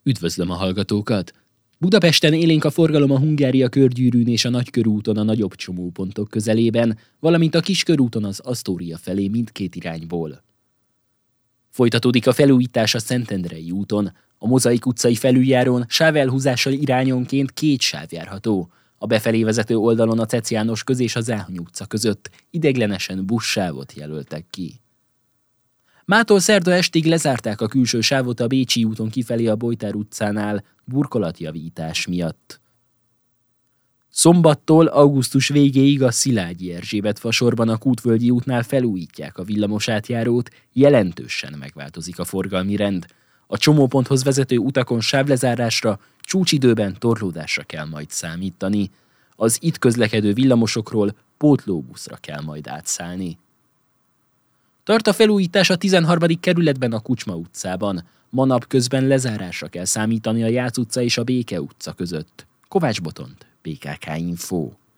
Üdvözlöm a hallgatókat! Budapesten élénk a forgalom a Hungária körgyűrűn és a Nagykörúton a nagyobb csomópontok közelében, valamint a Kiskörúton az Asztória felé mindkét irányból. Folytatódik a felújítás a Szentendrei úton. A Mozaik utcai felüljárón sávelhúzással irányonként 2 sáv járható. A befelé vezető oldalon a Cec János köz és a Záhony utca között ideiglenesen buszsávot jelöltek ki. Mától szerda estig lezárták a külső sávot a Bécsi úton kifelé a Bojtár utcánál burkolatjavítás miatt. Szombattól augusztus végéig a Szilágyi Erzsébet fasorban a Kútvölgyi útnál felújítják a villamosátjárót, jelentősen megváltozik a forgalmi rend. A csomóponthoz vezető utakon sávlezárásra, csúcsidőben torlódásra kell majd számítani. Az itt közlekedő villamosokról pótlóbuszra kell majd átszállni. Tart a felújítás a 13. kerületben a Kucsma utcában. Ma napközben lezárásra kell számítani a Jác utca és a Béke utca között. Kovács Botont, BKK Info.